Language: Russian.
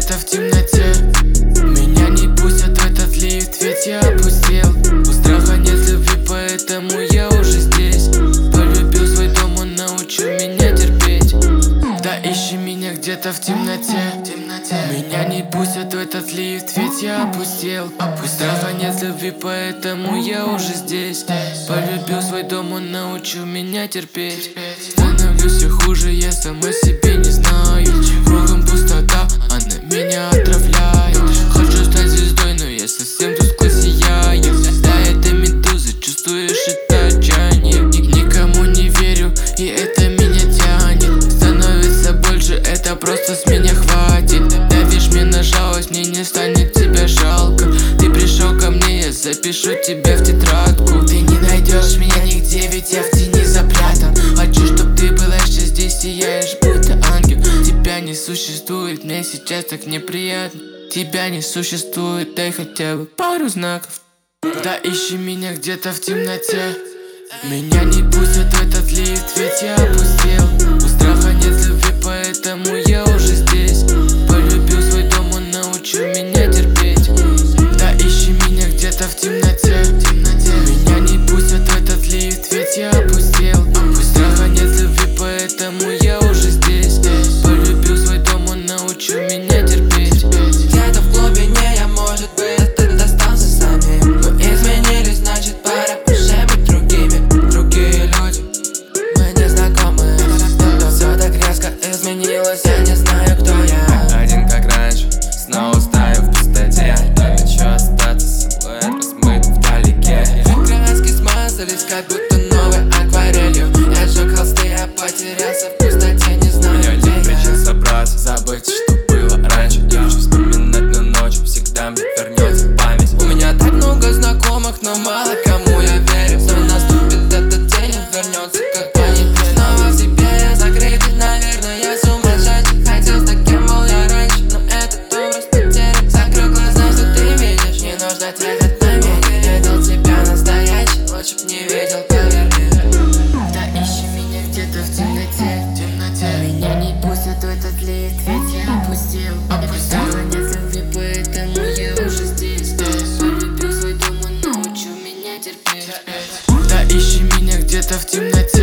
где-то в темноте. Меня не пустят в этот лифт, ведь я опустел. У страха нет любви, поэтому я уже здесь. Полюбил свой дом, он научил меня терпеть. Да ищи меня где-то в темноте. Меня не пустят в этот лифт, ведь я опустел. У страха нет любви, поэтому я уже здесь. Полюбил свой дом, он научил меня терпеть. Становлюсь все хуже, я сама себе не знаю. Кругом пустота, она меня отравляет. Хочу стать звездой, но я совсем тускло сияю. Да, это медуза, чувствуешь это отчаяние. Никому не верю, и это меня тянет. Становится больше, это просто с меня хватит. Давишь мне на жалость, мне не станет тебя жалко. Ты пришел ко мне, я запишу тебя в тетрадку. Ты не найдешь меня нигде, ведь я в тени запрятан. Хочу, чтоб ты была здесь, сияешь, будто ангел. Тебя не существует, мне сейчас так неприятно. Тебя не существует, дай хотя бы пару знаков. Да ищи меня где-то в темноте. Меня не пустят в этот лифт, ведь я опустел. У страха нет любви, поэтому я уже здесь. Полюбил свой дом, он научил меня терпеть. Да ищи меня где-то в темноте. Меня не пустят в этот лифт, ведь я опустел. У страха нет любви, поэтому я уже здесь. Полюбил свой дом, он научил меня терпеть. Где-то в глубине я, может быть, ты достался самим. Мы изменились, значит пора уже быть другими. Другие люди, мы не знакомы. Но все так резко изменилось, я не знаю, кто я. Один как раньше, снова стою в пустоте. Я хочу остаться, силуэт размыт вдалеке. Краски смазались, как будто новой акварелью. Я сжег холсты, я потерялся в пустоте, не знаю, Миллион где причин я. собраться, забыть, что было раньше. Я хочу вспоминать, но ночью всегда мне вернется память. У меня так много знакомых, но мало кому я верю. Но наступит этот день, он вернется когда-нибудь. Снова в себе я закрытый, наверное, я сумасшедший. Хотел с таким был я раньше, но этот образ потерян. Закрой глаза, что ты видишь, не нужно тратить на меня. Видел тебя настоящий, лучше б не видел, поверь мне. Да ищи меня где-то в темноте. Меня не пустят в этот лифт, ведь я опустел. У страха нет любви, поэтому я уже здесь. Полюбил свой дом, он научил меня терпеть. Да ищи меня где-то в темноте.